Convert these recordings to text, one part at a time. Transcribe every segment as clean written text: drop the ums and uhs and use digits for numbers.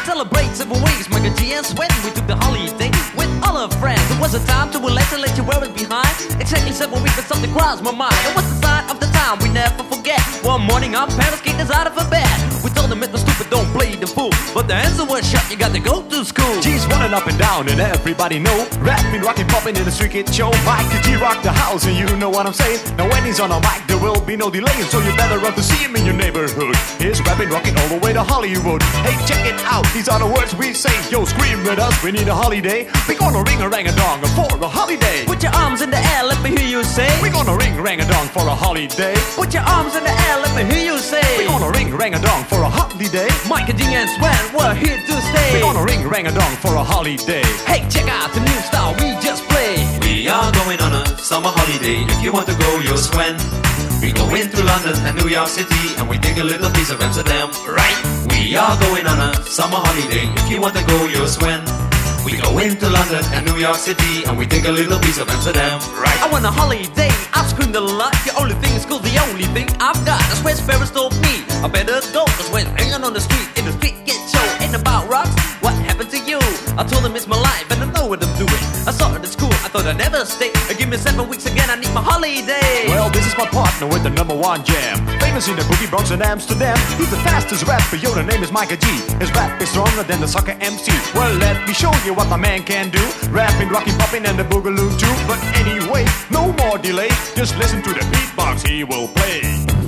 celebrate 7 weeks, Micah G and Sweat. We took the holiday with all our friends. It was a time to relax and let you wear it behind. Exactly 7 weeks, but something crossed my mind. It was the sign of the time we never forget. One morning our parents kicked us out of bed. We told them it was stupid, don't play the fool. But the answer was shut, you got to go to school. G's running up and down and everybody know. Rapping, rocking, popping in the street kid show. Micah G rock the house and you know what I'm saying. Now when he's on a mic there will be no delay, so you better run to see him in your neighborhood. He's rapping, rocking all the way to Hollywood. Hey, check it out, these are the words we say. Yo, scream with us, we need a holiday. We gonna ring a rang-a-dong for a holiday. Put your arms in the air, let me hear you say. We gonna ring rang-a-dong for a holiday. Put your arms in the air, let me hear you say. We gonna ring rang-a-dong for a holiday. Micah G and Sweat, we're here to stay. We gonna ring rang-a-dong for a holiday. Hey, check out the new style we just played. We are going on a summer holiday. If you want to go, you'll swim. We go into London and New York City, and we take a little piece of Amsterdam, right? We are going on a summer holiday. If you want to go, you'll swim. We go into London and New York City, and we take a little piece of Amsterdam, right? I want a holiday, I've screamed a lot. The only thing is cool, the only thing I've got. That's where Ferris told me I better go. Cause when hanging on the street, in the street get show. Ain't about rocks, what happened to you? I told him it's my life and I know what I'm doing. I saw it at school, I thought I'd never stay. Give me 7 weeks again, I need my holiday. Well, this is my partner with the #1 jam. Famous in the boogie Bronx and Amsterdam. He's the fastest rapper, yo, the name is Micah G. His rap is stronger than the soccer MC. Well, let me show you what my man can do. Rapping, rocking, popping and the boogaloo too. But anyway, no more delay. Just listen to the beatbox he will play.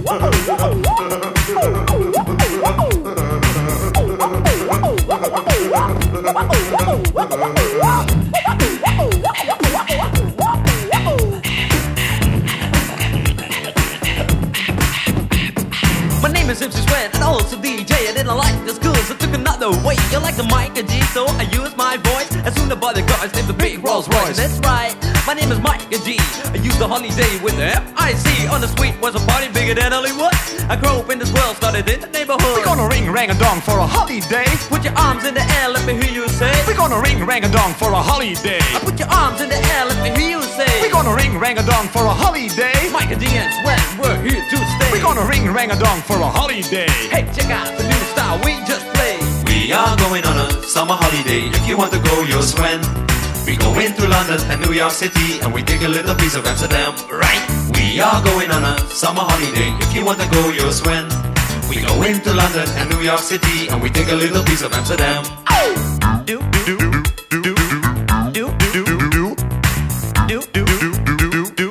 My name is MC Sweat and also DJ. I didn't like the school, so took another way. You like the Micah G, so I used my voice. As soon as the bodyguards named the big Rolls Royce. That's right, my name is Micah G. I used the holiday with the M-I-C. On the street was a party bigger than Hollywood. I grew up in this world, started in the neighborhood. We gonna ring rang-a-dong for a holiday. Put your arms in the air, let me hear you say. We gonna ring rang-a-dong for a holiday. I put your arms in the air, let me hear you say. We gonna ring rang-a-dong for a holiday. Micah G and Sweat, we're here to stay. We gonna ring rang-a-dong for a holiday. Hey, check out the new style we just played. We are going on a summer holiday. If you want to go, you'll swim. We go into London and New York City, and we take a little piece of Amsterdam, right? We are going on a summer holiday. If you want to go, you'll swim. We go into London and New York City, and we take a little piece of Amsterdam. Do, Do, do, do, do, do, do, do, do. do, Do, do, do, do, do, do,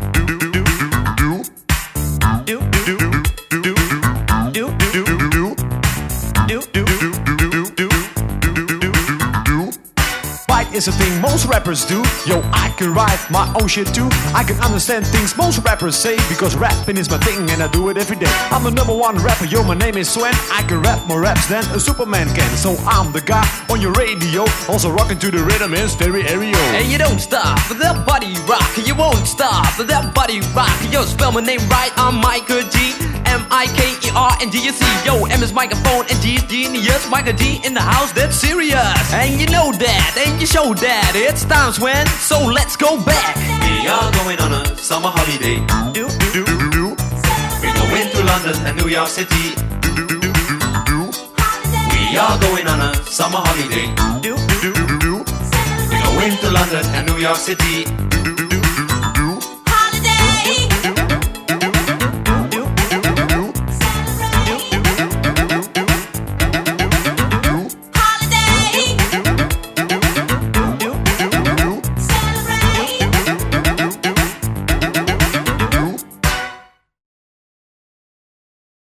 do, Bite is a thing most rappers do. Yo, I can write my own shit too. I can understand things most rappers say, because rapping is my thing and I do it every day. I'm the #1 rapper, yo, my name is Swen. I can rap more raps than a Superman can. So I'm the guy on your radio, also rocking to the rhythm in stereo. And you don't stop with that body rock. You won't stop with that body rock. Yo, spell my name right, I'm Micah G. M-I-K-E-R-N-G-U-C. Yo, M is microphone and G is genius. Micah G in the house, that's serious. And you know that, and you show that. It's time, Swen, so let's go back. We are going on a summer holiday. Do, Do, do, do, We go into London and New York City. do, do, do, do, do. We are going on a summer holiday. do, Do, do, do, do. We go into London and New York City.